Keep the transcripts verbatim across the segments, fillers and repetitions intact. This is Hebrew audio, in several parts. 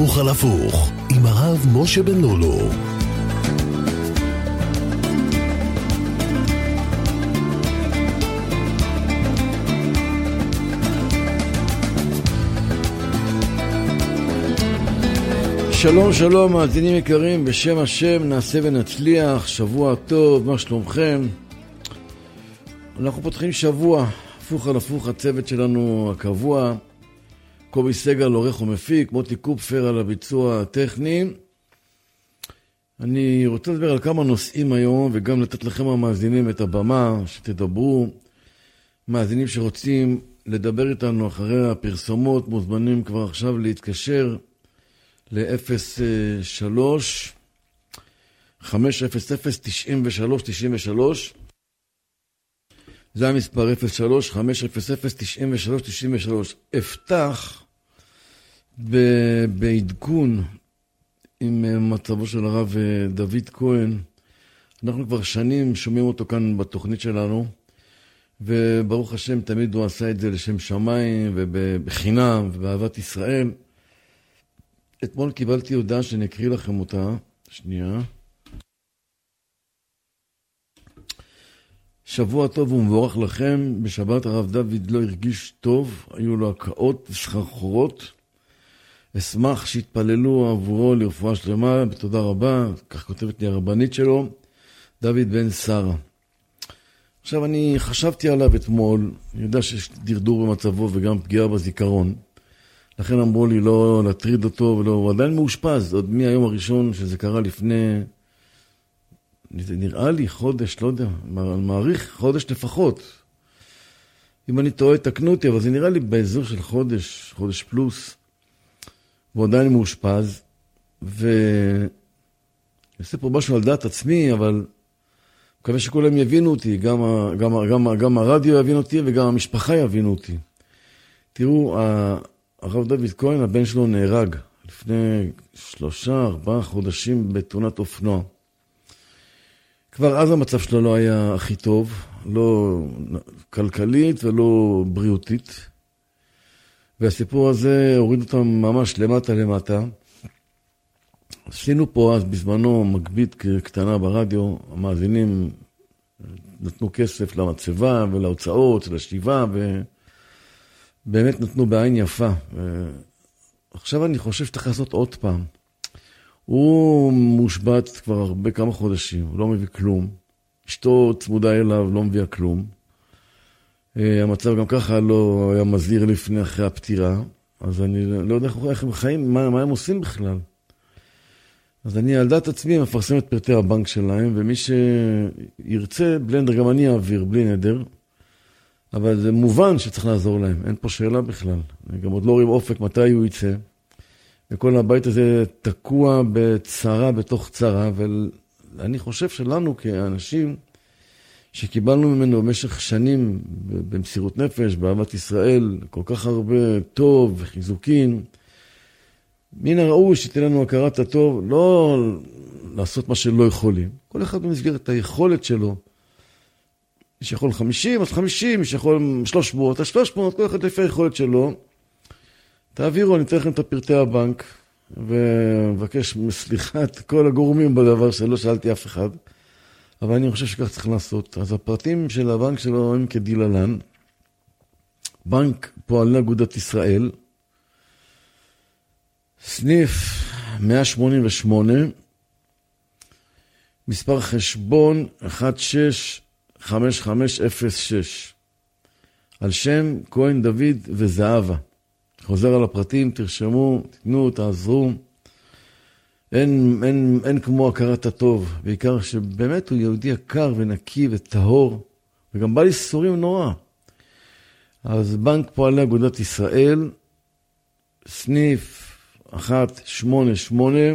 הפוך על הפוך עם הרב משה בן לולו. שלום שלום מאזינים יקרים, בשם השם נעשה ונצליח, שבוע טוב, מה שלומכם? אנחנו פותחים שבוע הפוך על הפוך, הצוות שלנו הקבוע, קובי סגל עורך ומפיק, מוטי קופפר על הביצוע הטכני. אני רוצה לדבר על כמה נושאים היום וגם לתת לכם המאזינים את הבמה שתדברו. מאזינים שרוצים לדבר איתנו אחרי הפרסומות מוזמנים כבר עכשיו להתקשר ל-אפס שלוש חמש אפס אפס תשעים ושלוש תשעים ושלוש. זה המספר אפס שלוש חמש אפס אפס תשעים ושלוש תשעים ושלוש. אפתח ב- בעדכון עם מצבו של הרב דוד כהן. אנחנו כבר שנים שומעים אותו כאן בתוכנית שלנו, וברוך השם תמיד הוא עשה את זה לשם שמיים ובחינם ובאהבת ישראל. אתמול קיבלתי הודעה שאני אקריא לכם אותה. שנייה. שבוע טוב ומבורך לכם. בשבת הרב דוד לא הרגיש טוב, היו לו הקאות וסחרחורות. אשמח שהתפללו עבורו לרפואה שלמה, בתודה רבה. כך כותבת לי הרבנית שלו, דוד בן שרה. עכשיו אני חשבתי עליו אתמול, אני יודע שיש דרדור במצבו וגם פגיעה בזיכרון. לכן אמרו לי לא להטריד אותו, ולא, הוא עדיין מאושפז, עוד מהיום הראשון שזה קרה לפני, נראה לי חודש, לא יודע, מעריך חודש לפחות. אם אני טועה תקנו אותי, אבל זה נראה לי באזור של חודש, חודש פלוס, והוא עדיין מאושפז, ואני עושה פה משהו על דעת עצמי, אבל מקווה שכולם יבינו אותי, גם, גם, גם, גם הרדיו יבין אותי וגם המשפחה יבינו אותי. תראו, הרב דוד כהן, הבן שלו נהרג לפני שלושה, ארבעה חודשים בתאונת אופנוע. כבר אז המצב שלו לא היה הכי טוב, לא כלכלית ולא בריאותית. והסיפור הזה הוריד אותם ממש למטה למטה. עשינו פה אז בזמנו מגבית קטנה ברדיו, המאזינים נתנו כסף למצבה ולהוצאות, לשבעה ו... באמת נתנו בעין יפה. עכשיו אני חושב שצריך לעשות עוד פעם. הוא מושבת כבר הרבה כמה חודשים, הוא לא מביא כלום. אשתו צמודה אליו, לא מביאה כלום. המצב גם ככה לא היה מזהיר לפני אחרי הפטירה, אז אני לא יודע איך הם חיים, מה, מה הם עושים בכלל. אז אני על דעת עצמי מפרסם את פרטי הבנק שלהם, ומי שירצה, בלנדר גם אני אעביר, בלי נדר. אבל זה מובן שצריך לעזור להם, אין פה שאלה בכלל. אני גם עוד לא רואים אופק מתי הוא יצא. וכל הבית הזה תקוע בצרה בתוך צרה, ואני חושב שלנו כאנשים שקיבלנו ממנו במשך שנים במסירות נפש, באהבת ישראל, כל כך הרבה טוב וחיזוקים, מן הראוי שתהיה לנו הכרת הטוב, לא לעשות מה שלא יכולים. כל אחד במסגרת היכולת שלו, מי שיכול חמישים, אז חמישים, מי שיכול שלוש מאות, אז שלוש מאות, כל אחד לפי היכולת שלו. תעבירו, אני אתן לכם את פרטי הבנק, ומבקש סליחה את כל הגורמים בדבר שלא שאלתי אף אחד, אבל אני חושב שכך צריך לעשות. אז הפרטים של הבנק שלו הם כדיללן, בנק פועלי אגודת ישראל, סניף מאה שמונים ושמונה, מספר חשבון אחת שש חמש חמש אפס שש, על שם כהן דוד וזהבה. חוזר על הפרטים, תרשמו, תתנו, תעזרו. אין, אין, אין כמו הכרת הטוב, בעיקר שבאמת הוא יהודי יקר ונקי וטהור, וגם בא לי סורים נורא. אז בנק פועלי אגודת ישראל, סניף אחת שמונה שמונה,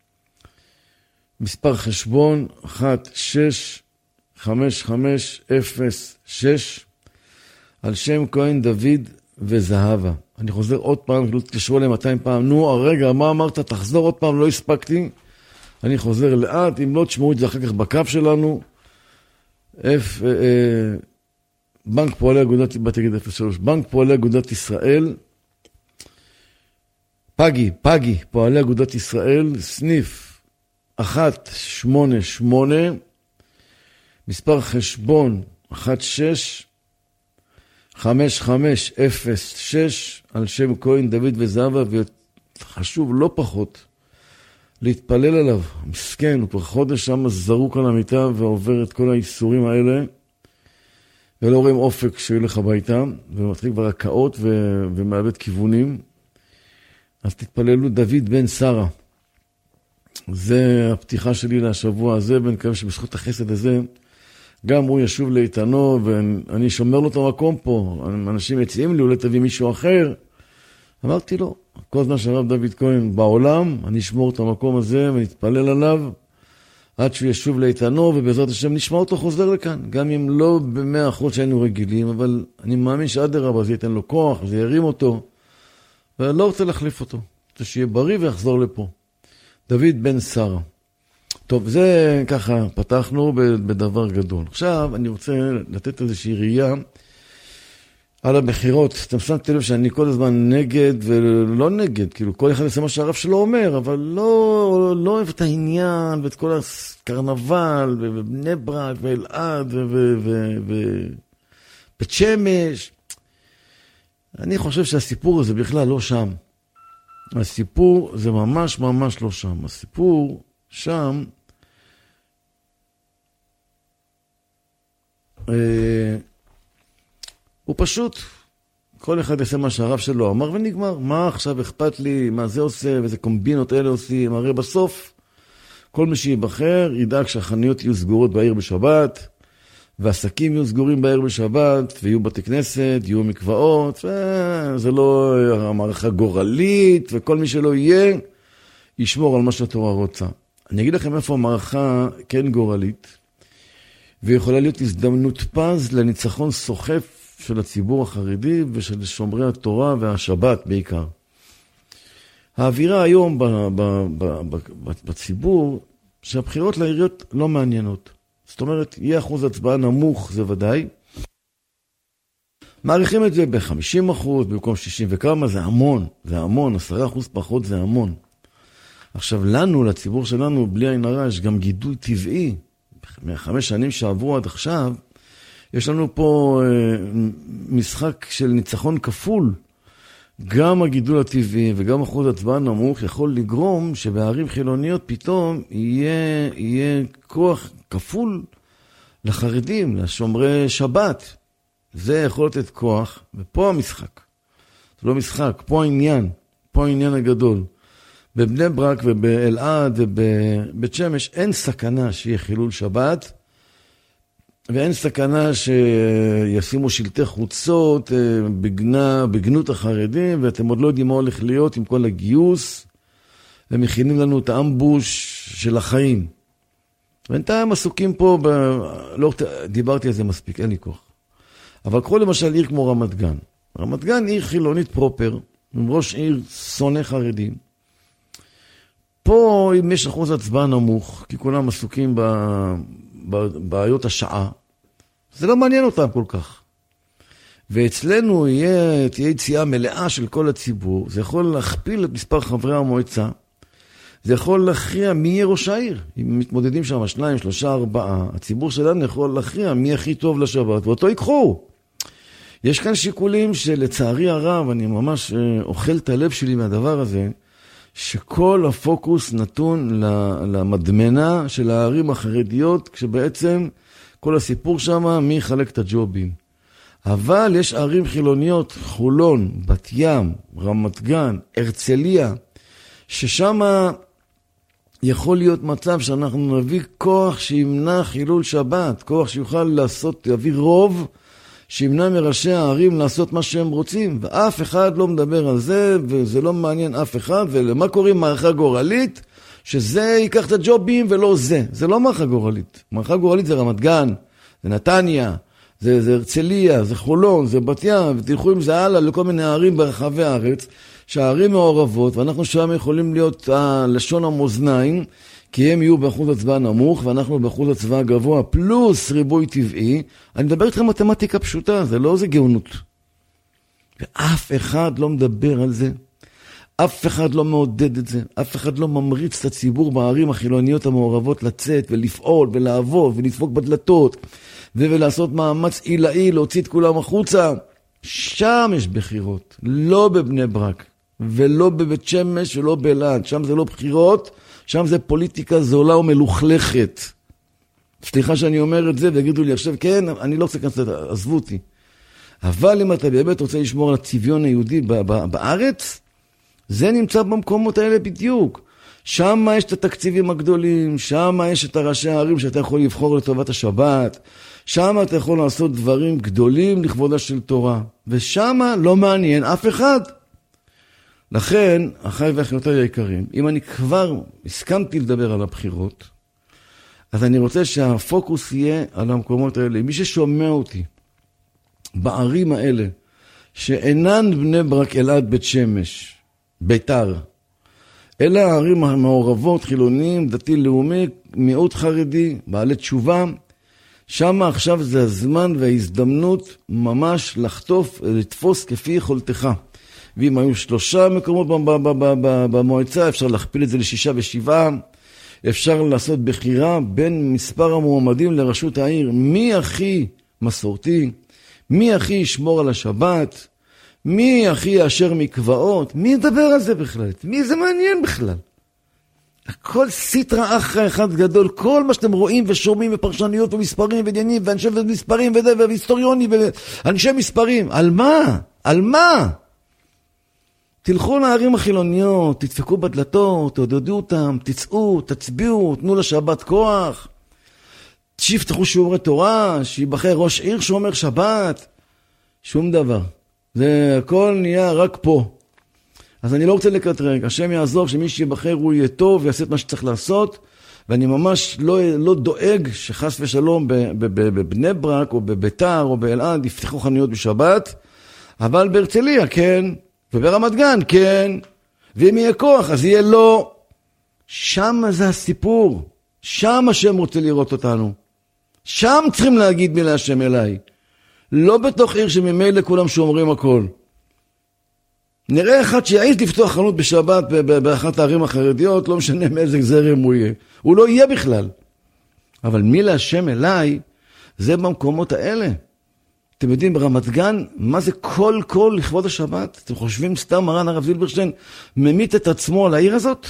מספר חשבון אחת שש חמש חמש אפס שש, על שם כהן דוד וזהבה. אני חוזר עוד פעם, לא תקשרו אליהם מאתיים פעם, נו, הרגע, מה אמרת? תחזור עוד פעם, לא הספקתי. אני חוזר לאט, אם לא תשמעו את זה אחר כך בקו שלנו. F, אה, בנק פועלי אגודת, בתגיד אפס שלוש, בנק פועלי אגודת ישראל, פגי, פגי, פועלי אגודת ישראל, סניף אחת שמונה שמונה, מספר חשבון אחת שש חמש חמש אפס שש, על שם כהן דוד וזהבה, וחשוב לא פחות להתפלל עליו. מסכן, הוא כבר חודש שם זרוק על המיטה ועובר את כל האיסורים האלה, ולא רואים אופק שילך הביתה, ומתחיל כבר הקאות ו- ומאבד כיוונים. אז תתפללו, דוד בן שרה. זה הפתיחה שלי לשבוע הזה, ואני מקווה שבזכות החסד הזה, גם הוא ישוב לאיתנו, ואני שומר לו את המקום פה. אנשים מציעים לי, אולי תביא מישהו אחר. אמרתי לו, כל זמן שהרב דוד כהן בעולם, אני אשמור את המקום הזה ונתפלל עליו, עד שהוא ישוב לאיתנו, ובעזרת השם נשמע אותו חוזר לכאן. גם אם לא במאה אחוז שהיינו רגילים, אבל אני מאמין שעד הרבה זה ייתן לו כוח, זה ירים אותו, ואני לא רוצה להחליף אותו. רוצה שיהיה בריא ויחזור לפה. דוד בן שרה. טוב, זה ככה, פתחנו בדבר גדול. עכשיו אני רוצה לתת איזושהי ראייה על הבחירות. אתם שמתם לב שאני כל הזמן נגד ולא נגד, כאילו כל אחד עושה מה שהרב שלו אומר, אבל לא, לא אוהב את העניין ואת כל הקרנבל ובני ברק ואלעד ובית שמש. אני חושב שהסיפור הזה בכלל לא שם. הסיפור זה ממש ממש לא שם. הסיפור שם אה, הוא פשוט, כל אחד יעשה מה שהרב שלו אמר ונגמר. מה עכשיו אכפת לי, מה זה עושה, ואיזה קומבינות אלה עושים. הרי בסוף, כל מי שיבחר ידאג שהחנויות יהיו סגורות בעיר בשבת, והעסקים יהיו סגורים בעיר בשבת, ויהיו בתי כנסת, יהיו מקוואות, זה לא המערכה גורלית, וכל מי שלא יהיה, ישמור על מה שהתורה רוצה. אני אגיד לכם איפה המערכה כן גורלית, ויכולה להיות הזדמנות פז לניצחון סוחף של הציבור החרדי, ושל שומרי התורה והשבת בעיקר. האווירה היום ב- ב- ב- ב- בציבור, שהבחירות לעיריות לא מעניינות. זאת אומרת, יהיה אחוז הצבעה נמוך, זה ודאי. מעריכים את זה ב-חמישים אחוז, במקום שישים וכמה, זה המון, זה המון, עשרה אחוז פחות זה המון. עכשיו, לנו, לציבור שלנו, בלי עין הרע, יש גם גידול טבעי. מהחמש שנים שעברו עד עכשיו, יש לנו פה אה, משחק של ניצחון כפול. גם הגידול הטבעי וגם אחוז הצבעה נמוך יכול לגרום שבערים חילוניות פתאום יהיה, יהיה כוח כפול לחרדים, לשומרי שבת. זה יכול לתת כוח, ופה המשחק. זה לא משחק, פה העניין, פה העניין הגדול. בבני ברק ובאלעד ובבית שמש אין סכנה שיהיה חילול שבת, ואין סכנה שישימו שלטי חוצות בגנה, בגנות החרדים, ואתם עוד לא יודעים מה הולך להיות עם כל הגיוס, ומכינים לנו את האמבוש של החיים. בינתיים עסוקים פה, ב... לא דיברתי על זה מספיק, אין לי כוח. אבל קחו למשל עיר כמו רמת גן. רמת גן עיר חילונית פרופר, עם ראש עיר שונא חרדים. פה אם יש אחוז הצבעה נמוך, כי כולם עסוקים בבעיות השעה, זה לא מעניין אותם כל כך. ואצלנו יהיה, תהיה יציאה מלאה של כל הציבור, זה יכול להכפיל את מספר חברי המועצה, זה יכול להכריע מי יהיה ראש העיר. אם מתמודדים שם שניים, שלושה, ארבעה, הציבור שלנו יכול להכריע מי הכי טוב לשבת, ואותו ייקחו. יש כאן שיקולים שלצערי הרב, אני ממש אוכל את הלב שלי מהדבר הזה, שכל הפוקוס נתון למדמנה של הערים החרדיות, כשבעצם כל הסיפור שם מי יחלק את הג'ובים. אבל יש ערים חילוניות, חולון, בת ים, רמת גן, הרצליה, ששם יכול להיות מצב שאנחנו נביא כוח שימנע חילול שבת, כוח שיוכל לעשות, יביא רוב, שימנע מראשי הערים לעשות מה שהם רוצים, ואף אחד לא מדבר על זה, וזה לא מעניין אף אחד, ולמה קוראים מערכה גורלית? שזה ייקח את הג'ובים ולא זה. זה לא מערכה גורלית. מערכה גורלית זה רמת גן, זה נתניה, זה, זה הרצליה, זה חולון, זה בת ים, ותלכו עם זה הלאה לכל מיני ערים ברחבי הארץ, שהערים מעורבות, ואנחנו שם יכולים להיות לשון המאזניים, כי הם יהיו באחוז הצבעה נמוך, ואנחנו באחוז הצבעה גבוה, פלוס ריבוי טבעי. אני מדבר איתכם מתמטיקה פשוטה, זה לא איזה גאונות. ואף אחד לא מדבר על זה. אף אחד לא מעודד את זה, אף אחד לא ממריץ את הציבור בערים החילוניות המעורבות לצאת ולפעול ולעבוד ולדפוק בדלתות ולעשות מאמץ עילאי להוציא את כולם החוצה. שם יש בחירות, לא בבני ברק ולא בבית שמש ולא באלעד. שם זה לא בחירות, שם זה פוליטיקה זולה ומלוכלכת. סליחה שאני אומר את זה ויגידו לי עכשיו, כן, אני לא רוצה כנסות, עזבו אותי. אבל אם אתה באמת רוצה לשמור על הצביון היהודי בארץ, זה נמצא במקומות האלה בדיוק. שם יש את התקציבים הגדולים, שם יש את הראשי הערים שאתה יכול לבחור לטובת השבת, שם אתה יכול לעשות דברים גדולים לכבודה של תורה, ושם לא מעניין אף אחד. לכן, אחי ואחיותיי היקרים, אם אני כבר הסכמתי לדבר על הבחירות, אז אני רוצה שהפוקוס יהיה על המקומות האלה. מי ששומע אותי בערים האלה, שאינן בני ברק, אלעד, בית שמש, ביתר, אלה הערים המעורבות, חילוניים, דתי לאומי, מיעוט חרדי, בעלי תשובה, שם עכשיו זה הזמן וההזדמנות ממש לחטוף, לתפוס כפי יכולתך. ואם היו שלושה מקומות במועצה, אפשר להכפיל את זה לשישה ושבעה, אפשר לעשות בחירה בין מספר המועמדים לרשות העיר, מי הכי מסורתי, מי הכי ישמור על השבת, מי הכי יאשר מקוואות, מי ידבר על זה בכלל? מי זה מעניין בכלל? הכל סיטרה אחרי אחד גדול, כל מה שאתם רואים ושומעים בפרשניות ומספרים ועניינים ואנשי מספרים והיסטוריונים ואנשי מספרים, על מה? על מה? תלכו לערים החילוניות, תדפקו בדלתות, תעודדו אותם, תצאו, תצביעו, תנו לשבת כוח, שיפתחו שיעורי תורה, שיבחר ראש עיר שאומר שבת, שום דבר. זה הכל נהיה רק פה. אז אני לא רוצה לקטרג, השם יעזור שמי שיבחר הוא יהיה טוב ויעשה את מה שצריך לעשות, ואני ממש לא, לא דואג שחס ושלום בבני ברק או בביתר או באלעד יפתחו חנויות בשבת, אבל בהרצליה כן, וברמת גן כן, ואם יהיה כוח אז יהיה לא. שם זה הסיפור, שם השם רוצה לראות אותנו, שם צריכים להגיד מילה השם אליי, לא בתוך עיר שממילא כולם שומרים הכל. נראה אחד שיעיז לפתוח חנות בשבת באחת הערים החרדיות, לא משנה מאיזה זרם הוא יהיה, הוא לא יהיה בכלל. אבל מילה השם אליי זה במקומות האלה. אתם יודעים ברמת גן מה זה כל כל לכבוד השבת? אתם חושבים סתם מרן הרב זילברשטיין ממית את עצמו על העיר הזאת?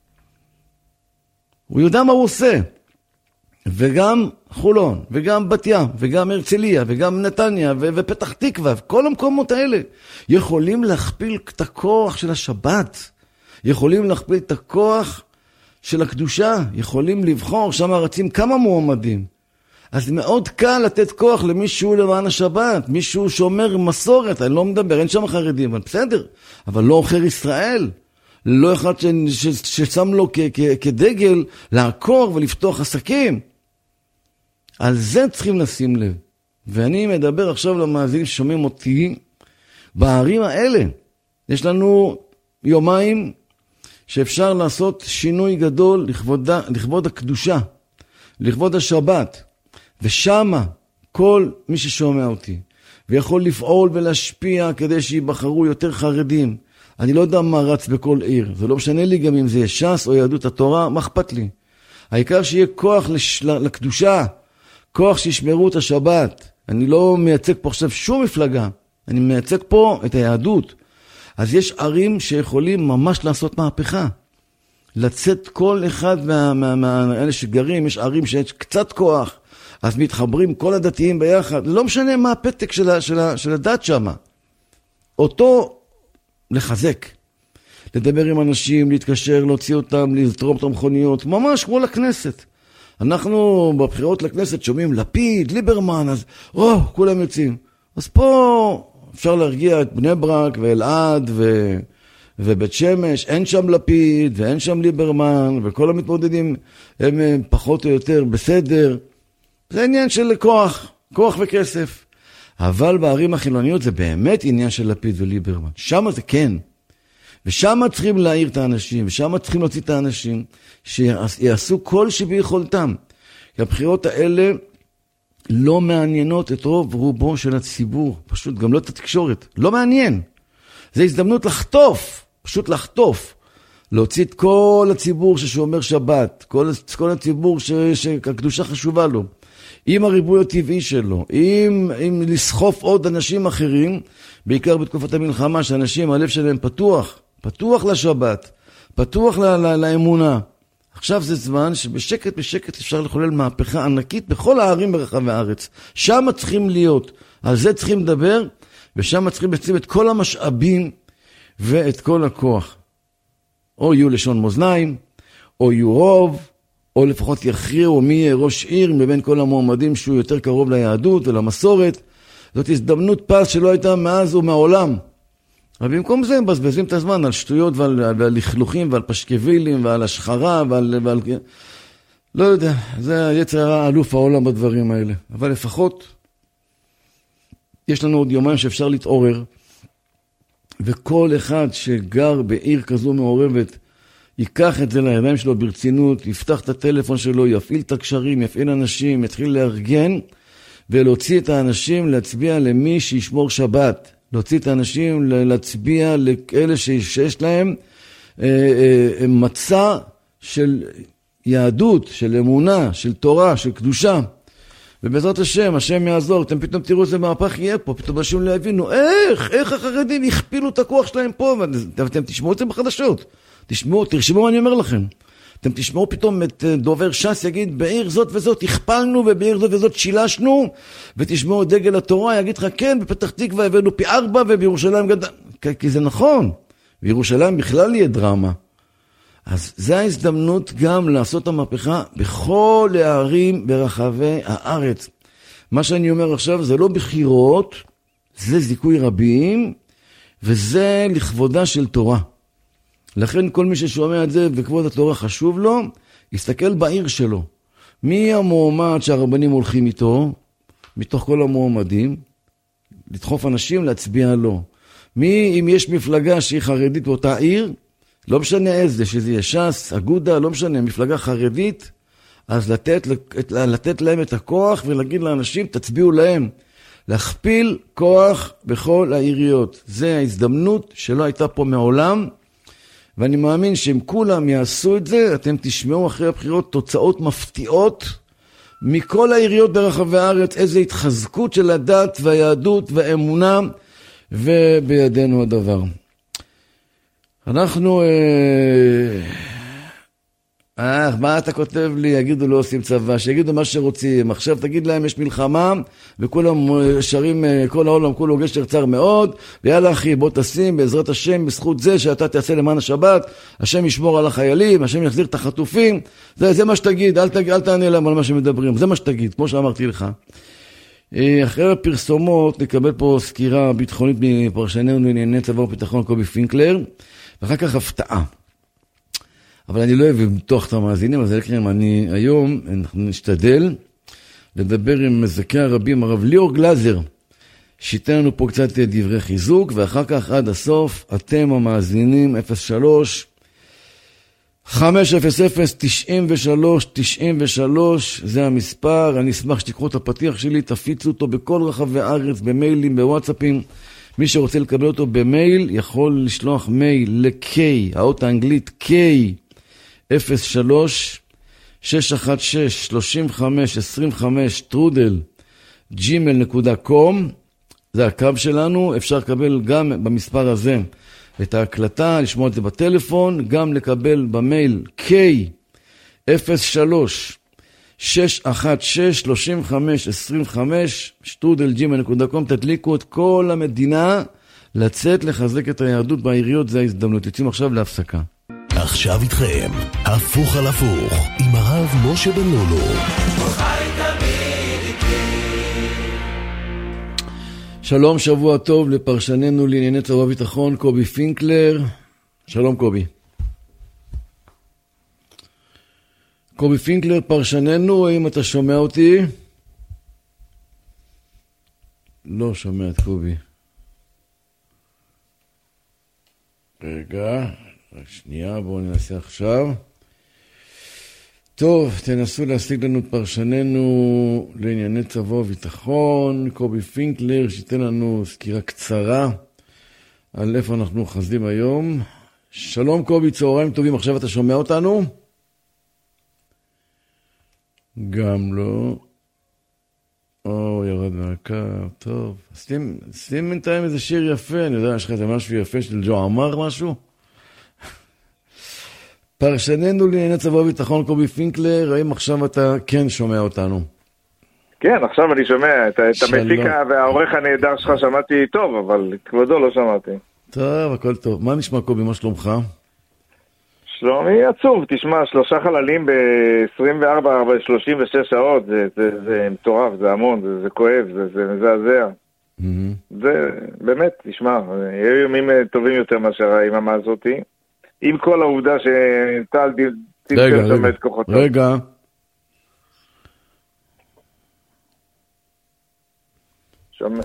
הוא יודע מה הוא עושה. וגם חולון, וגם בת ים, וגם הרצליה, וגם נתניה, ו- ופתח תקווה, כל המקומות האלה יכולים להכפיל את הכוח של השבת, יכולים להכפיל את הכוח של הקדושה, יכולים לבחור, שם רצים כמה מועמדים. אז מאוד קל לתת כוח למישהו למען השבת, מישהו שומר מסורת, אני לא מדבר, אין שם חרדים, אבל בסדר, אבל לא עוכר ישראל, לא אחד ש- ש- ששם לו כ- כ- כדגל לעקור ולפתוח עסקים. על זה צריכים לשים לב. ואני מדבר עכשיו למאזינים ששומעים אותי, בערים האלה יש לנו יומיים שאפשר לעשות שינוי גדול לכבוד, לכבוד הקדושה, לכבוד השבת, ושמה כל מי ששומע אותי ויכול לפעול ולהשפיע כדי שיבחרו יותר חרדים. אני לא יודע מה רץ בכל עיר, זה לא משנה לי גם אם זה ש"ס או יהדות התורה, מה אכפת לי? העיקר שיהיה כוח לשל... לקדושה, כוח שישמרו את השבת. אני לא מייצג פה עכשיו שום מפלגה, אני מייצג פה את היהדות. אז יש ערים שיכולים ממש לעשות מהפכה. לצאת כל אחד מה, מה, מה, אלה שגרים, יש ערים שיש קצת כוח, אז מתחברים כל הדתיים ביחד. לא משנה מה הפתק של, ה, של, ה, של הדת שם. אותו לחזק. לדבר עם אנשים, להתקשר, להוציא אותם, לתרום את המכוניות, ממש כמו לכנסת. אנחנו בבחירות לכנסת שומעים לפיד, ליברמן, אז או, כולם יוצאים. אז פה אפשר להרגיע את בני ברק ואלעד ו... ובית שמש, אין שם לפיד ואין שם ליברמן, וכל המתמודדים הם פחות או יותר בסדר. זה עניין של כוח, כוח וכסף. אבל בערים החילוניות זה באמת עניין של לפיד וליברמן. שם זה כן. ושם צריכים להעיר את האנשים, ושם צריכים להוציא את האנשים, שיעשו כל שביכולתם. כי הבחירות האלה לא מעניינות את רוב רובו של הציבור, פשוט גם לא את התקשורת. לא מעניין. זה הזדמנות לחטוף, פשוט לחטוף, להוציא את כל הציבור ששומר שבת, כל, כל הציבור ש, שהקדושה חשובה לו, עם הריבוי הטבעי שלו, עם, עם לסחוף עוד אנשים אחרים, בעיקר בתקופת המלחמה, שאנשים, הלב שלהם פתוח, פתוח לשבת, פתוח ל, ל, לאמונה. עכשיו זה זמן שבשקט בשקט אפשר לחולל מהפכה ענקית בכל הערים ברחבי הארץ. שם צריכים להיות, על זה צריכים לדבר, ושם צריכים לשים את כל המשאבים ואת כל הכוח. או יהיו לשון מאזניים, או יהיו רוב, או לפחות יכריעו מי יהיה ראש עיר מבין כל המועמדים שהוא יותר קרוב ליהדות ולמסורת. זאת הזדמנות פס שלא הייתה מאז ומעולם. אבל במקום זה הם מבזבזים את הזמן על שטויות ועל, ועל לכלוכים ועל פשקווילים ועל השחרה ועל, ועל... לא יודע, זה יצר אלוף העולם בדברים האלה. אבל לפחות יש לנו עוד יומיים שאפשר להתעורר, וכל אחד שגר בעיר כזו מעורבת ייקח את זה לידיים שלו ברצינות, יפתח את הטלפון שלו, יפעיל את הקשרים, יפעיל אנשים, יתחיל לארגן ולהוציא את האנשים להצביע למי שישמור שבת. להוציא את האנשים להצביע לאלה שיש להם אה, אה, מצע של יהדות, של אמונה, של תורה, של קדושה. ובעזרת השם, השם יעזור, אתם פתאום תראו איזה מהפך יהיה פה, פתאום אנשים לא יבינו, איך, איך החרדים הכפילו את הכוח שלהם פה, ואתם תשמעו את זה בחדשות, תשמעו, תרשמו מה אני אומר לכם, אתם תשמעו פתאום את דובר ש"ס יגיד, בעיר זאת וזאת הכפלנו, ובעיר זאת וזאת שילשנו, ותשמעו את דגל התורה, יגיד לך, כן, בפתח תקווה הבאנו פי ארבע, ובירושלים גדל, כי זה נכון, בירושלים בכלל יהיה דרמה. אז זה ההזדמנות גם לעשות את המהפכה בכל הערים ברחבי הארץ. מה שאני אומר עכשיו זה לא בחירות, זה זיכוי רבים, וזה לכבודה של תורה. לכן כל מי ששומע את זה וכבוד התורה חשוב לו, יסתכל בעיר שלו. מי המועמד שהרבנים הולכים איתו, מתוך כל המועמדים, לדחוף אנשים להצביע לו. מי, אם יש מפלגה שהיא חרדית באותה עיר, לא משנה איזה, שזה יהיה ש"ס, אגודה, לא משנה, מפלגה חרדית, אז לתת, לתת להם את הכוח ולהגיד לאנשים, תצביעו להם. להכפיל כוח בכל העיריות. זה ההזדמנות שלא הייתה פה מעולם, ואני מאמין שאם כולם יעשו את זה, אתם תשמעו אחרי הבחירות תוצאות מפתיעות מכל העיריות ברחבי הארץ, איזו התחזקות של הדת והיהדות והאמונה, ובידינו הדבר. אנחנו, אה, מה אתה כותב לי? יגידו לא עושים צבא, שיגידו מה שרוצים. עכשיו תגיד להם יש מלחמה, וכולם שרים, כל העולם כולו גשר צר מאוד, ויאללה אחי, בוא תשים בעזרת השם, בזכות זה שאתה תעשה למען השבת, השם ישמור על החיילים, השם יחזיר את החטופים, זה, זה מה שתגיד, אל, תג, אל תענה להם על מה שמדברים, זה מה שתגיד, כמו שאמרתי לך. אחרי הפרסומות נקבל פה סקירה ביטחונית מפרשננו לענייני צבא וביטחון קובי פינקלר, ואחר כך הפתעה. אבל אני לא אוהב למתוח את המאזינים, אז אני היום אנחנו נשתדל לדבר עם מזכה הרבים, הרב ליאור גלזר, שייתן לנו פה קצת דברי חיזוק, ואחר כך עד הסוף, אתם המאזינים, אפס שלוש חמש אפס אפס תשעים ושלוש תשעים ושלוש, זה המספר. אני אשמח שתקחו את הפתיח שלי, תפיצו אותו בכל רחבי הארץ, במיילים, בוואטסאפים. מי שרוצה לקבל אותו במייל, יכול לשלוח מייל ל-K, האות האנגלית K, אפס שלוש שש אחת שש שלושים וחמש עשרים וחמש טרודל ג'ימייל נקודה קום. זה הקו שלנו. אפשר לקבל גם במספר הזה את ההקלטה, לשמוע את זה בטלפון, גם לקבל במייל K, אפס שלוש שש אחת שש שלושים וחמש עשרים וחמש טרודל ג'ימייל נקודה קום. תדליקו את כל המדינה לצאת לחזק את היהדות בעיריות, זה ההזדמנות. יוצאים עכשיו להפסקה. עכשיו איתכם, הפוך על הפוך, עם הרב משה בן לולו. שלום, שבוע טוב לפרשננו לענייני צבא וביטחון, קובי פינקלר. שלום קובי. קובי פינקלר, פרשננו, האם אתה שומע אותי? לא שומע את קובי. רגע. שנייה, בואו ננסה עכשיו. טוב, תנסו להשיג לנו את פרשננו לענייני צבא וביטחון, קובי פינקלר, שייתן לנו סקירה קצרה על איפה אנחנו חזדים היום. שלום קובי, צהריים טובים, עכשיו אתה שומע אותנו? גם לא. או, ירד מהקו, טוב. שים, שים בינתיים איזה שיר יפה, אני יודע, יש לך איזה משהו יפה של ג'ו עמר משהו? פרשננו לענייני צבא וביטחון קובי פינקלר, האם עכשיו אתה כן שומע אותנו? כן, עכשיו אני שומע את המפיקה והעורך הנהדר שלך, שמעתי טוב, אבל כבודו לא שמעתי. טוב, הכל טוב. מה נשמע קובי, מה שלומך? שלומי עצוב, תשמע, שלושה חללים ב-עשרים וארבע שלושים ושש שעות, זה, זה, זה מטורף, זה המון, זה, זה כואב, זה, זה מזעזע. Mm-hmm. זה באמת, תשמע, היו ימים טובים יותר מאשר היממה הזאת, עם כל העובדה שטל תמצא שם את כוחותו. רגע. שומע.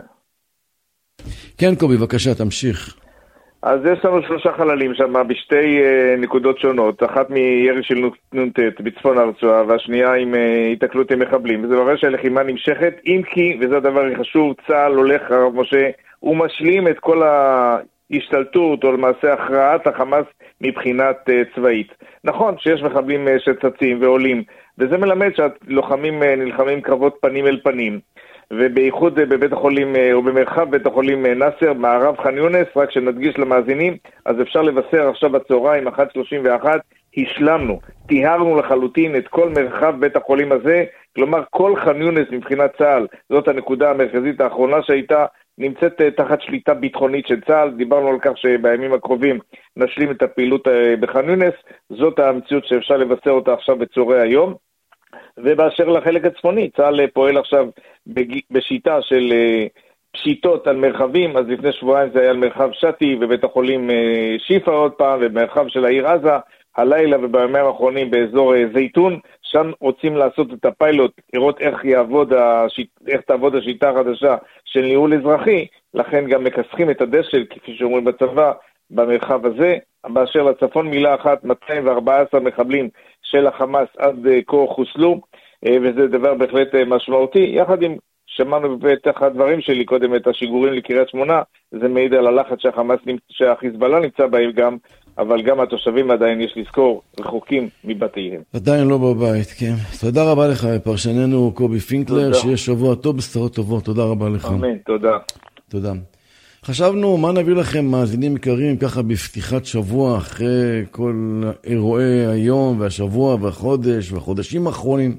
כן, קובי, בבקשה, תמשיך. אז יש לנו שלושה חללים שם בשתי uh, נקודות שונות, אחת מירי של נ"ט בצפון הרצועה, והשנייה עם uh, התקלות עם מחבלים. זה מראה שהלחימה נמשכת, אם כי, וזה הדבר החשוב, צה"ל הולך, הרב משה, הוא משלים את כל ההשתלטות, או למעשה הכרעת החמאס מבחינת uh, צבאית. נכון שיש מחבלים uh, שצצים ועולים, וזה מלמד שהלוחמים uh, נלחמים קרבות פנים אל פנים. ובייחוד בבית החולים, או במרחב בית החולים נאסר, מערב ח'אן יונס, רק שנדגיש למאזינים, אז אפשר לבשר עכשיו בצהריים, אחת שלושים ואחת, השלמנו, תיהרנו לחלוטין את כל מרחב בית החולים הזה, כלומר כל ח'אן יונס מבחינת צה"ל, זאת הנקודה המרכזית האחרונה שהייתה, נמצאת תחת שליטה ביטחונית של צה"ל, דיברנו על כך שבימים הקרובים נשלים את הפעילות בח'אן יונס, זאת המציאות שאפשר לבשר אותה עכשיו בצהרי היום, ובאשר לחלק הצפוני, צה"ל פועל עכשיו בשיטה של פשיטות על מרחבים, אז לפני שבועיים זה היה על מרחב שתי, ובית החולים שיפה עוד פעם, ובמרחב של העיר עזה, הלילה ובימים האחרונים באזור זיתון, שם רוצים לעשות את הפיילוט, לראות איך יעבוד, השיט, איך תעבוד השיטה החדשה של ניהול אזרחי, לכן גם מקסחים את הדשל, כפי שאומרים בצבא, במרחב הזה. באשר לצפון מילה אחת, מאתיים וארבע עשרה מחבלים של החמאס עד כה חוסלו, וזה דבר בהחלט משמעותי. יחד עם, שמענו בפתח הדברים שלי קודם את השיגורים לקריית שמונה, זה מעיד על הלחץ שהחמאס, שהחיזבאללה נמצא בהם גם, אבל גם התושבים עדיין, יש לזכור, רחוקים מבתיהם. עדיין לא בבית, כן. תודה רבה לך, פרשננו קובי פינקלר, שיש שבוע טוב, בסתרות טובות. תודה רבה לך. אמן, תודה. תודה. חשבנו, מה נביא לכם מאזינים יקרים, ככה בפתיחת שבוע, אחרי כל אירועי היום והשבוע והחודש והחודשים האחרונים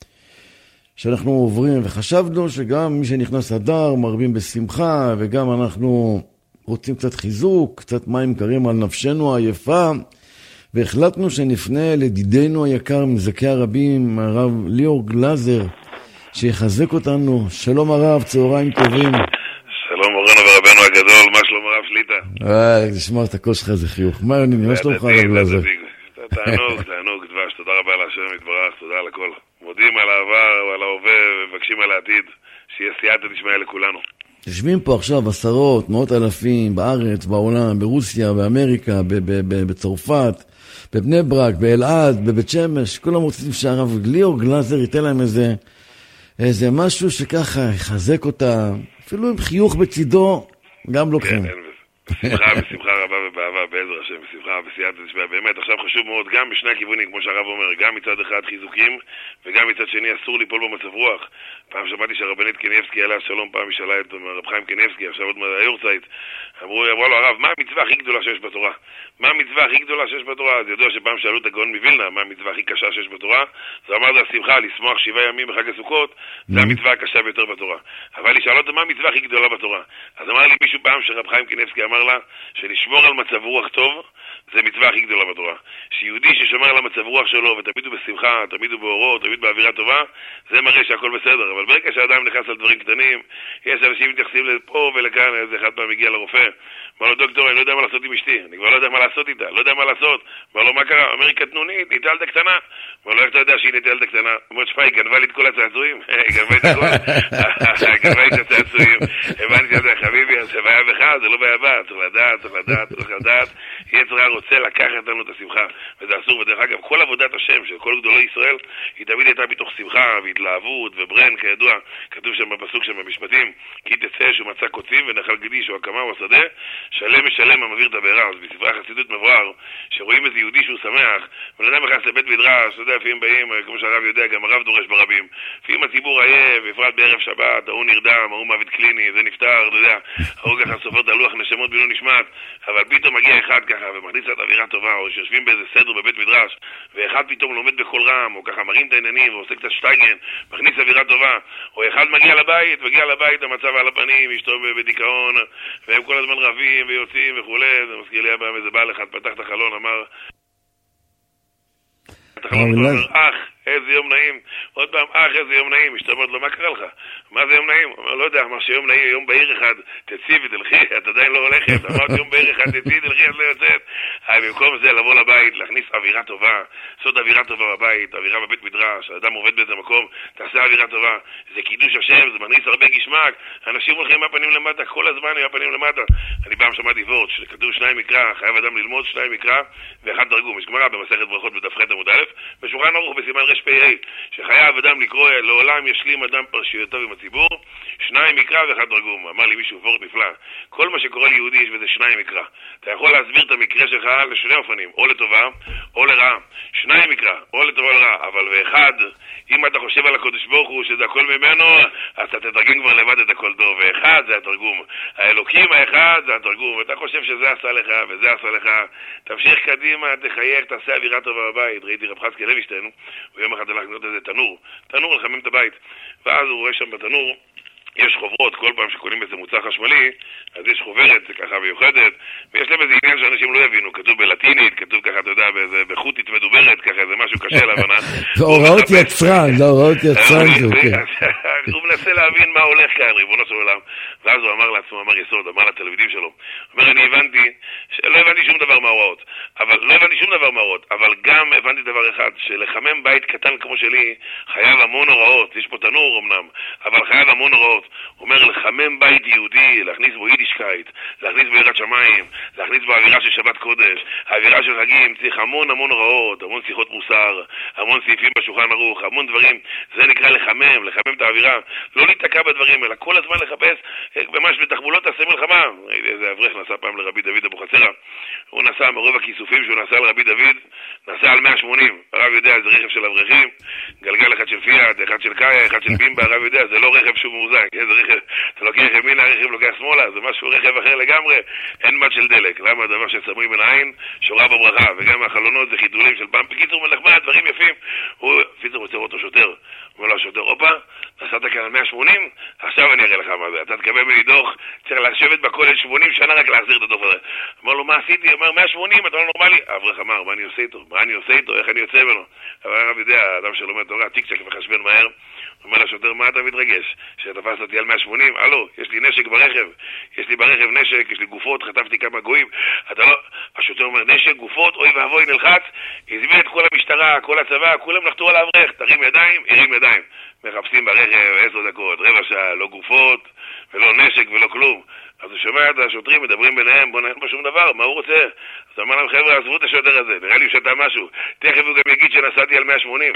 שאנחנו עוברים, וחשבנו שגם מי שנכנס אדר מרבים בשמחה, וגם אנחנו רוצים קצת חיזוק, קצת מים קרים על נפשנו העייפה, והחלטנו שנפנה לדידנו היקר מזכי הרבים, הרב ליאור גלזר, שיחזק אותנו. שלום הרב, צהריים טובים. שלום מורנו ורבנו הגדול, מה שלום הרב שליטה? אה, תשמע את הקול שלך, זה חיוך. מה יוני, מה שלומך הרב גלזר? תענוג, תענוג דבש, תודה רבה להשם יתברך, תודה על הכל. מודים על העבר ועל ההווה ומבקשים על העתיד, שיהיה סייעתא דשמיא לכולנו. יושבים פה עכשיו עשרות, מאות אלפים, בארץ, בעולם, ברוסיה, באמריקה, בצרפת, בבני ברק, באלעד, בבית שמש, כולם רוצים שהרב ליאור גלזר ייתן להם איזה, איזה משהו שככה יחזק אותה, אפילו עם חיוך בצידו, גם לוקחים. כן, אין בשמחה, בשמחה רבה ובאהבה, בעזר השם, בשמחה וסייעתא דשמיא. באמת, עכשיו חשוב מאוד, גם בשני הכיוונים, כמו שהרב אומר, גם מצד אחד חיזוקים, וגם מצד שני אסור ליפול במצב רוח. פעם שמעתי שהרבנית קניבסקי עליה שלום, פעם היא שאלה את רב חיים קניבסקי, עכשיו עוד מהיורצייט, אמרו, אמרו לו, הרב, מה המצווה הכי גדולה שיש בתורה? מה המצווה הכי גדולה שיש בתורה? אז ידוע שפעם שאלו את הגאון מווילנה, מה המצווה הכי קשה שיש בתורה? אז אמר לה, שמחה, לשמוח שבעה ימים בחג הסוכות, זה המצווה הקשה ביותר בתורה. אבל היא שאלה אותו, מה המצווה הכי גדולה בתורה? אז אמר לי מישהו פעם שרב חיים קניבסקי אמר לה, שלשמור על מצב רוח טוב, זה מצווה הכי גדולה בתורה. שיהודי ששומר על המצב רוח שלו, ותמיד הוא בשמחה, תמיד הוא באורות, תמיד באווירה טובה, זה מראה שהכל בסדר. אבל ברגע שאדם נכנס על דברים קטנים, יש אנשים מתייחסים לפה ולכאן, איזה אחד פעם הגיע לרופא, אמר לו, דוקטור, אני לא יודע מה לעשות עם אשתי, אני כבר לא יודע מה לעשות איתה, לא יודע מה לעשות. אמר לו, מה קרה? אומר, היא קטנונית, ניתה ילדה קטנה. אמר לו, איך אתה יודע שהיא ניתה ילדה קטנה? אומר, שפה, היא גנבה לי את כל הצעצועים. היא גנבה את הכל. גנבה לי את הצעצועים. הבנתי את זה, חביבי, זה בעיה בך, זה לא בעיה בה. צריך לדעת, צריך לדעת, צריך לדעת. יצר הרע רוצה לקחת לנו את השמחה, וזה אסור. ודרך אגב, כל עבודת השם של כל גדולי ישראל, היא תמיד הייתה מתוך שמחה והתלהבות וברן, כידוע, כתוב שם בפסוק שם במשפטים, כי תצא שהוא מצא קוצים ונחל גדי שהוא הקמה ושדה, שלם משלם המבעיר את הבעירה. אז בספרי החסידות מבואר, שרואים איזה יהודי שהוא שמח, ולאדם נכנס לבית מדרש, אתה יודע, לפעמים באים, כמו שהרב יודע, גם הרב דורש ברבים, לפעמים הציבור עייב, בפרט בערב שבת, ההוא נרדם, ההוא מוות קליני, זה נפטר, אתה יודע, ההוא ככה סופר את הלוח נשמות בלא נשמט, אבל פתאום מגיע אחד ככה ומכניס את אווירה טובה, או שיושבים באיזה סדר בבית מדרש, ואחד פתאום לומד בקול רם, או ככה מרים את העניינים, ועושה קצת שטייגן, מכניס אווירה טובה, או אחד מגיע לבית, מגיע לבית, המצב על הפנים, אשתו בדיכאון, והם כל הזמן רבים ויוצאים וכולי. זה מזכיר לי הבא, איזה בעל אחד פתח את החלון, אמר, את החלון, אמר, אח, איזה יום נעים. עוד פעם, אח, איזה יום נעים. אשתו אומרת לו, מה קרה לך? מה זה יום נעים? הוא אומר, לא יודע, אמר שיום נעים, יום בהיר אחד, תצאי ותלכי, את עדיין לא הולכת. אמרת יום בהיר אחד, תצאי, תלכי, את לא יוצאת. במקום זה, לבוא לבית, להכניס אווירה טובה, לעשות אווירה טובה בבית, אווירה בבית מדרש, האדם עובד באיזה מקום, תעשה אווירה טובה. זה קידוש השם, זה מכניס הרבה גשמק. אנשים הולכים מהפנים למטה, כל הזמן מהפנים למטה. אני פעם שמעתי וורט, שכתוב שניים מקרא, חייב אדם ללמוד שניים מקרא, ואחד תרגום. יש גמרא במסכת ברכות בדף ח' עמוד א', בשולחן ערוך בסימן רפ"ה, שחייב אדם לקרוא לעולם ישלים אדם פרשיותיו עם הציבור, שניים מקרא ואחד תרגום. אמר לי מישהו וורט נפלא, כל מה שקורה ליהודי יש בזה שניים מקרא. אתה יכול להסביר את המקרה שלך לשני אופנים, או לטובה או לרעה. שניים מקרא, או לטובה או לרעה, אבל ואחד, אם אתה חושב על הקודש ברוך הוא שזה הכל ממנו, אז אתה תתרגם כבר לבד את הכל טוב, ואחד זה התרגום. האלוקים האחד זה התרגום, ואתה חושב שזה עשה לך וזה עשה לך, תמשיך קדימה, תחייך, תעשה אווירה טובה בבית. ראיתי רב חזקאל לוינשטיין, הוא יום אחד הלך לקנות איזה תנור, תנור לחמם את הבית, ואז הוא רואה שם בתנור, יש חוברות, כל פעם שקונים איזה מוצר חשמלי, אז יש חוברת, זה ככה מיוחדת, ויש להם איזה עניין שאנשים לא יבינו, כתוב בלטינית, כתוב ככה, אתה יודע, באיזה בחוטית מדוברת, ככה, זה משהו קשה להבנה. זה הוראות יצרן, זה הוראות יצרן, זה כן. הוא מנסה להבין מה הולך כאן, ריבונו של עולם, ואז הוא אמר לעצמו, אמר יסוד, אמר לתלמידים שלו, הוא אומר, אני הבנתי, לא הבנתי שום דבר מההוראות, אבל לא הבנתי שום דבר מההוראות, אבל גם הבנתי דבר אחד, שלחמם בית קטן כמו שלי, חייב המון הוראות, יש פה תנור אמנם, אבל חייב המון הוראות. הוא אומר, לחמם בית יהודי, להכניס בו יידישקייט, להכניס בו יראת שמיים, להכניס בו אווירה של שבת קודש, האווירה של חגים, צריך המון המון הוראות, המון שיחות מוסר, המון סעיפים בשולחן ערוך, המון דברים. זה נקרא לחמם, לחמם את האווירה, לא להתעכב בדברים, אלא כל הזמן לחפש, ממש בתחבולות תעשה מלחמה. איזה אברך נסע פעם לרבי דוד אבוחצירא, הוא נסע מרוב הכיסופים שהוא נסע לרבי דוד, נסע על מאה ושמונים, הרב יודע, זה רכב של אברכים, גלגל אחד של פיאט, אחד של קאיה, אחד של בימבה, הרב יודע, זה לא רכב שהוא מאוזן, זה רכב, אתה לוקח ימינה, הרכב לוקח שמאלה, זה משהו רכב אחר לגמרי, אין מד של דלק. למה? הדבר ששמים מן העין, שורה בברכה, וגם החלונות זה חיתולים של פעם, בקיצור מלחמה, דברים יפים. הוא, פיצר רוצה אותו שוטר, אומר לו השוטר, אופה, נסעת כאן על מאה ושמונים, עכשיו אני אראה לך מה זה, אתה תקבל ממני דוח, צריך לשבת בכולל שמונים שנה רק להחזיר את הדוח הזה. אמר לו, מה עשיתי? אמר, מאה ושמונים, אתה לא נורמלי. אברך אמר, מה אני עושה איתו? מה אני עושה איתו? איך אני יוצא ממנו? אבל הרב יודע, האדם שלומד תורה, טיק צ'ק וחשבן מהר, אומר לשוטר, מה אתה מתרגש? שתפסת אותי על מאה ושמונים? הלו, יש לי נשק ברכב, יש לי ברכב נשק, יש לי גופות, חטפתי כמה גויים, אתה לא... השוטר אומר, נשק, גופות, אוי ואבוי, נלחץ, הזמין את כל המשטרה, כל הצבא, כולם נחתו על האברך, תרים ידיים, הרים ידיים. מחפשים ברכב עשר דקות, רבע שעה, לא גופות, ולא נשק ולא כלום. אז הוא שומע את השוטרים, מדברים ביניהם, בוא נראה פה שום דבר, מה הוא רוצה? אז אמר להם, חבר'ה, עזבו את השוטר הזה, נראה לי שתה משהו. תכף הוא גם יגיד שנסעתי על מאה ושמונים.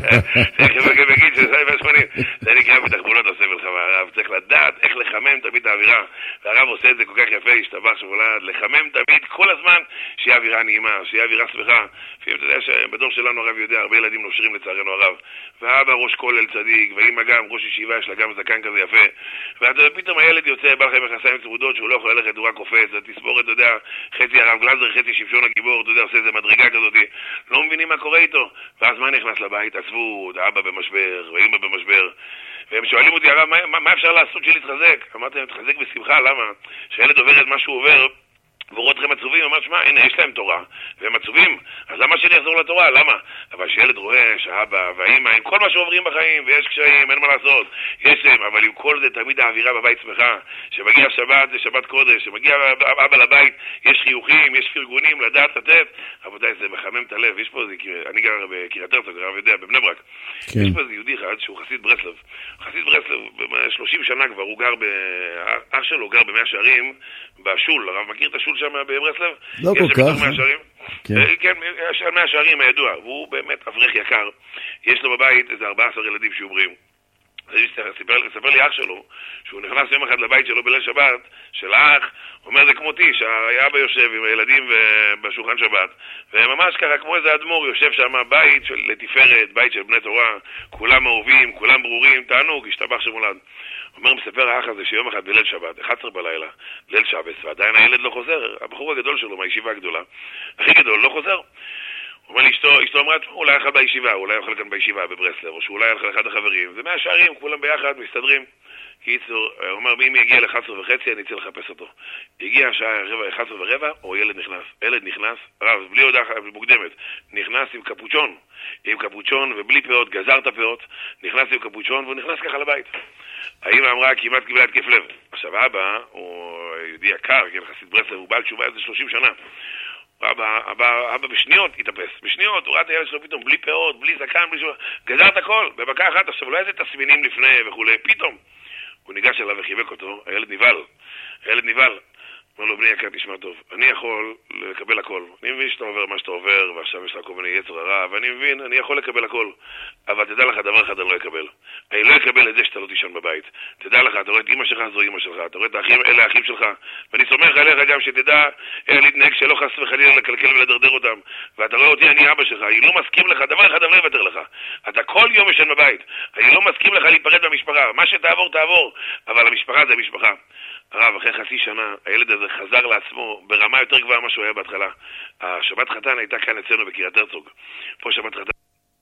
תכף הוא גם יגיד שנסעתי על מאה ושמונים. זה נקרא בתחבולות עושה מלחמה, הרב. צריך לדעת איך לחמם תמיד את האווירה. והרב עושה את זה כל כך יפה, השתבח שמולד, לחמם תמיד כל הזמן, שיהיה אווירה נעימה, שיהיה אווירה שמחה. לפעמים אתה יודע שבדור שלנו הרב יודע, הרבה ילדים נושרים לצערנו הרב. והאבא ראש כולל צדיק, ואמא גם ראש ישיבה, יש לה גם זקן כזה יפה. ואתה פתאום הילד יוצא, בא לכם מכנסיים צמודות, שהוא לא יכול ללכת, הוא רק קופץ, תספורת, אתה יודע, חצי הרב גלזר, חצי שמשון הגיבור, אתה יודע, עושה איזה מדרגה כזאת, לא מבינים מה קורה איתו. ואז מה נכנס לבית? עזבו, האבא במשבר, ואמא במשבר. והם שואלים אותי, הרב, מה, מה אפשר לעשות שלי להתחזק? אמרתי להם, תחזק בשמחה, למה? שהילד עובר את מה שהוא עובר, ורואות אתכם עצובים, אמרת, שמה, הנה, יש להם תורה, והם עצובים, אז למה שאני אחזור לתורה? למה? אבל שילד רואה שהאבא והאמא, עם כל מה שעוברים בחיים, ויש קשיים, אין מה לעשות, יש להם, אבל עם כל זה תמיד האווירה בבית שמחה, שמגיע שבת, זה שבת קודש, שמגיע אבא לבית, יש חיוכים, יש פרגונים, לדעת לתת, עבודי, זה מחמם את הלב, יש פה, זה, אני גר בקריית ארצה, הרב יודע, בבני ברק, כן. יש פה איזה יהודי אחד שהוא חסיד ברסלב, חסיד ברסלב, שלושים שנה כבר, הוא גר ב... אח שלו גר במאה שערים, בשול, הרב מכיר את השול שם בברסלב? לא כל כך. כן, יש מאה שערים הידוע, והוא באמת אברך יקר. יש לו בבית איזה ארבעה עשר ילדים שעוברים. ספר לי אח שלו, שהוא נכנס יום אחד לבית שלו בליל שבת, של האח, אומר זה כמותי, שהאבא יושב עם הילדים בשולחן שבת, וממש ככה כמו איזה אדמו"ר יושב שם, בית של לתפארת, בית של בני תורה, כולם אהובים, כולם ברורים, תענוג, השתבח שמולד. אומר, מספר האח הזה שיום אחד בליל שבת, אחת עשרה בלילה, ליל שבת, ועדיין הילד לא חוזר, הבחור הגדול שלו מהישיבה הגדולה, הכי גדול, לא חוזר. הוא אומר לי, אשתו, אשתו אמרת, אולי יאכל בישיבה, אולי יאכל כאן בישיבה בברסלב, או שאולי יאכל אחד החברים. זה מאה שערים, כולם ביחד, מסתדרים. קיצור, הוא אומר, אם יגיע ל-אחת עשרה וחצי, אני צריך לחפש אותו. הגיע השעה אחת עשרה ורבע, או ילד נכנס. ילד נכנס, רב, בלי הודעה מוקדמת, נכנס עם קפוצ'ון, עם קפוצ'ון ובלי פאות, גזר את הפאות, נכנס עם קפוצ'ון, והוא נכנס ככה לבית. האמא אמרה, כמעט קיבלה התקף לב. עכשיו, אבא, הוא יהודי יקר, כן, חסיד ברסלב, הוא בעל תשובה איזה שלושים שנה. אבא, אבא, אבא בשניות התאפס, בשניות, הוא ראה את הילד שלו פתאום, בלי פאות, בלי זקן, בלי שום... גזר את הכל, בבקה אחת, עכשיו לא איזה תסמינים לפני וכולי, פתאום. הוא ניגש אליו וחיבק אותו, הילד נבהל, הילד נבהל. אמר לו, בני יקר, תשמע טוב, אני יכול לקבל הכל. אני מבין שאתה עובר מה שאתה עובר, ועכשיו יש לך כל מיני יצר הרע, ואני מבין, אני יכול לקבל הכל. אבל תדע לך, דבר אחד אני לא אקבל. אני לא אקבל את זה שאתה לא תישן בבית. תדע לך, אתה רואה את אמא שלך, זו אמא שלך. אתה רואה את האחים, אלה האחים שלך. ואני סומך עליך גם שתדע איך להתנהג שלא חס וחלילה לקלקל ולדרדר אותם. ואתה רואה אותי, אני אבא שלך. אני לא מסכים לך, דבר אחד אני לא אוותר לך. אתה כל יום ישן בבית. אני לא מסכים לך להיפרד במשפחה. מה שתעבור, תעבור. אבל המשפחה זה משפחה. הרב, אחרי חצי שנה, הילד הזה חזר לעצמו ברמה יותר גבוהה מה שהוא היה בהתחלה. השבת חתן הייתה כאן אצלנו בקריית הרצוג. פה שבת חתן...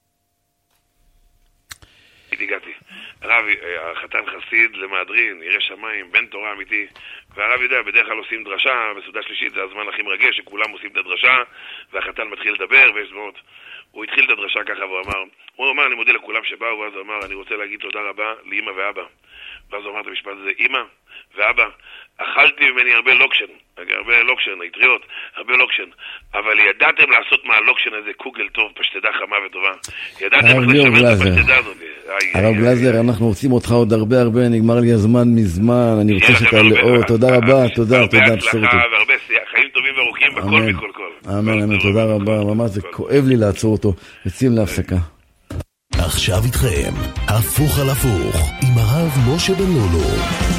הגעתי. הרב, החתן חסיד למהדרין, ירא שמיים, בן תורה אמיתי. והרב יודע, בדרך כלל עושים דרשה, בסעודה שלישית זה הזמן הכי מרגש, שכולם עושים את הדרשה, והחתן מתחיל לדבר, ויש דמות. הוא התחיל את הדרשה ככה, והוא אמר, הוא אמר, אני מודה לכולם שבאו, ואז הוא אמר, אני רוצה להגיד תודה רבה לאמא ואבא. ואז הוא אמר את המשפט הזה, אמא ואבא, אכלתי ממני הרבה לוקשן, הרבה לוקשן, היטריות, הרבה לוקשן, אבל ידעתם לעשות מהלוקשן הזה קוגל טוב, פשטדה חמה וטובה. ידעתם איך לשמר את הפשטדה הזאת. הרב גלזר, אנחנו רוצים אותך עוד הרבה הרבה, נגמר לי הזמן מזמן, אני רוצה שתעלה עוד, תודה רבה, תודה, תודה. הרבה הצלחה והרבה חיים טובים וארוכים בכל מכל כל. אמן, אמן, תודה רבה, ממש זה כואב לי לעצור אותו, יוצאים להפסקה. עכשיו איתכם, הפוך על הפוך, עם הרב משה בן לולו.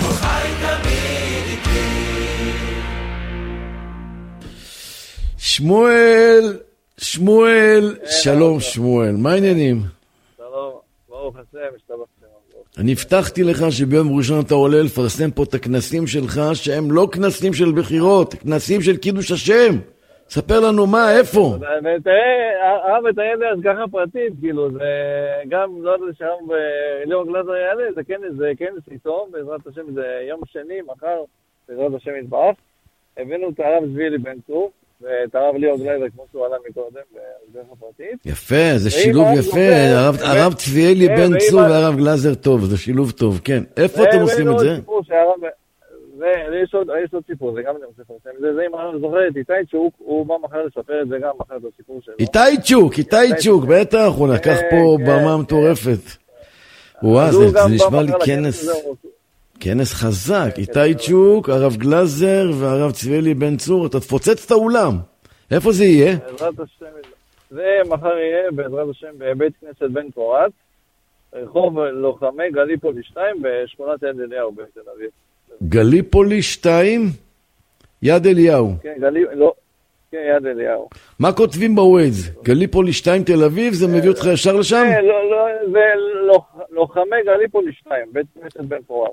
שמואל, שמואל, שלום שמואל, מה העניינים? שלום, ברוך השם, השתבחתם. אני הבטחתי לך שביום ראשון אתה עולה לפרסם פה את הכנסים שלך, שהם לא כנסים של בחירות, כנסים של קידוש השם. ספר לנו מה, איפה? הרב מתאר לי השגחה פרטית, כאילו, זה גם, לא יודע שהרב ליאור גלזר יעלה, זה כנס, זה כנס איתו, בעזרת השם, זה יום שני, מחר, בעזרת השם יתברך. הבאנו את הרב זבילי בן צור, ואת הרב ליאור גלזר, כמו שהוא עלה מקודם, בהשגחה פרטית. יפה, זה שילוב יפה, הרב צבילי בן צור והרב גלזר טוב, זה שילוב טוב, כן. איפה אתם עושים את זה? ויש עוד סיפור, זה גם אני רוצה לפרסם. זה אם אני זוכר את איתי צ'וק, הוא בא מחר לספר את זה גם, מחר את הסיפור שלו. איתי צ'וק, איתי צ'וק, בטח, הוא לקח פה במה מטורפת. וואו, זה נשמע לי כנס, כנס חזק. איתי צ'וק, הרב גלזר והרב צבילי בן צור, אתה תפוצץ את האולם. איפה זה יהיה? בעזרת השם, זה מחר יהיה בעזרת השם בבית כנסת בן פורת, רחוב לוחמי גליפולי שתיים בשכונת יד אליהו בתל אביב. גליפולי שתיים, יד אליהו. כן, גלי... לא, כן, יד אליהו. מה כותבים בווייז? גליפולי שתיים תל אביב, זה מביא אותך ישר לשם? כן, לא, לא, זה לוחמי גליפולי שתיים, בית כנסת בן פורת.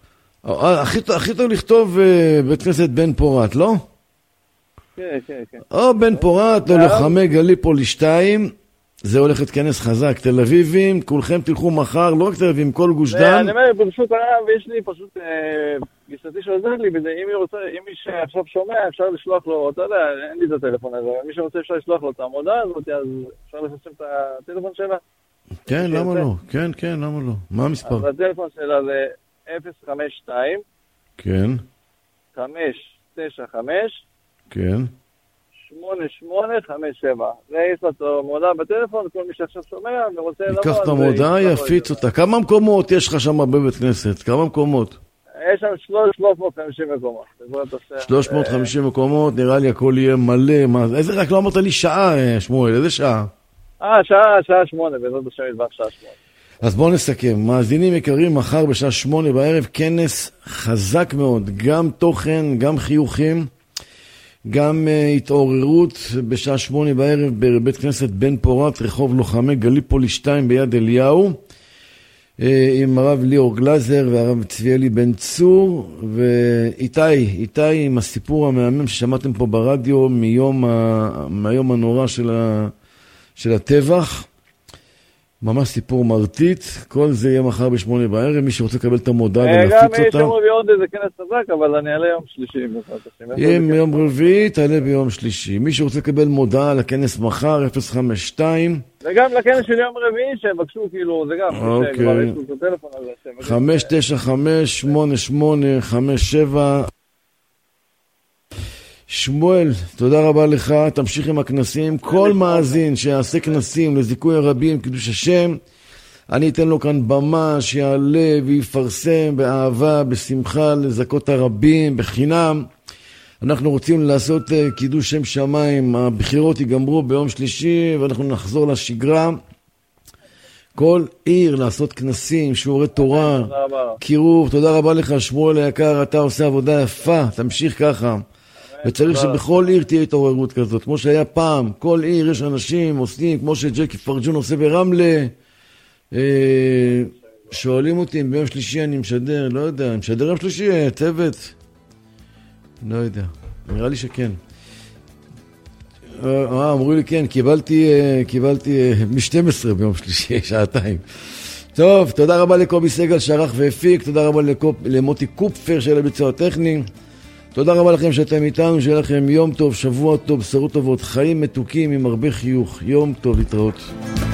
הכי טוב לכתוב בית כנסת בן פורת, לא? כן, כן, כן. או בן פורת, או לוחמי גליפולי שתיים. זה הולך להתכנס חזק, תל אביבים, כולכם תלכו מחר, לא רק תל אביבים, כל גוש דן. אני אומר, ברשות הרב, יש לי פשוט גיסתי שעוזר לי בזה, אם מי רוצה, אם מי שעכשיו שומע, אפשר לשלוח לו, אתה יודע, אין לי את הטלפון הזה, מי שרוצה אפשר לשלוח לו את המודעה הזאת, אז אפשר לפרסם את הטלפון שלה. כן, למה לא? כן, כן, למה לא? מה המספר? אז הטלפון שלה זה אפס חמש שתיים כן. חמש תשע חמש כן. שמונה שמונה חמש שבע. זה יש לו מודעה בטלפון, כל מי שעכשיו שומע ורוצה לבוא. ייקח את המודעה, יפיץ אותה. כמה מקומות יש לך שם בבית כנסת? כמה מקומות? יש שם שלוש מאות וחמישים מקומות. שלוש מאות וחמישים מקומות, נראה לי הכל יהיה מלא. מה, איזה רק לא אמרת לי שעה, שמואל, איזה שעה? אה, שעה, שעה שמונה, בעזרת השם יתברך שעה שמונה. אז בואו נסכם. מאזינים יקרים, מחר בשעה שמונה בערב, כנס חזק מאוד, גם תוכן, גם חיוכים, גם uh, התעוררות בשעה שמונה בערב בבית כנסת בן פורת, רחוב לוחמי גליפולי שתיים ביד אליהו, uh, עם הרב ליאור גלזר והרב צביאלי בן צור, ואיתי, איתי עם הסיפור המהמם ששמעתם פה ברדיו מיום, ה, מהיום הנורא של, ה, של הטבח. ממש סיפור מרטיט, כל זה יהיה מחר בשמונה בערב, מי שרוצה לקבל את המודעה ולהפיץ אותה. גם יש יום רביעי עוד איזה כנס חזק, אבל אני אעלה יום שלישי. אם יום רביעי, תעלה ביום שלישי. מי שרוצה לקבל מודעה לכנס מחר, אפס חמש שתיים. וגם לכנס של יום רביעי, שבקשו כאילו, זה גם, כבר יש לו את הטלפון הזה. חמש תשע חמש שמונה שמונה חמש שבע. שמואל, תודה רבה לך, תמשיך עם הכנסים. כל מאזין שיעשה כנסים לזיכוי הרבים, קידוש השם, אני אתן לו כאן במה שיעלה ויפרסם באהבה, בשמחה, לזכות הרבים, בחינם. אנחנו רוצים לעשות קידוש שם שמיים, הבחירות ייגמרו ביום שלישי ואנחנו נחזור לשגרה. כל עיר לעשות כנסים, שיעורי תורה, קירוב. תודה רבה לך שמואל היקר, אתה עושה עבודה יפה, תמשיך ככה. וצריך שבכל עיר תהיה התעוררות כזאת, כמו שהיה פעם, כל עיר יש אנשים עושים, כמו שג'קי פרג'ון עושה ברמלה. שואלים אותי אם ביום שלישי אני משדר, לא יודע, אני משדר יום שלישי, צוות? לא יודע, נראה לי שכן. אה, אמרו לי כן, קיבלתי, קיבלתי מ-שתים עשרה ביום שלישי, שעתיים. טוב, תודה רבה לקובי סגל שערך והפיק, תודה רבה למוטי קופפר של הביצוע הטכני. תודה רבה לכם שאתם איתנו, שיהיה לכם יום טוב, שבוע טוב, בשורות טובות, חיים מתוקים עם הרבה חיוך. יום טוב, להתראות.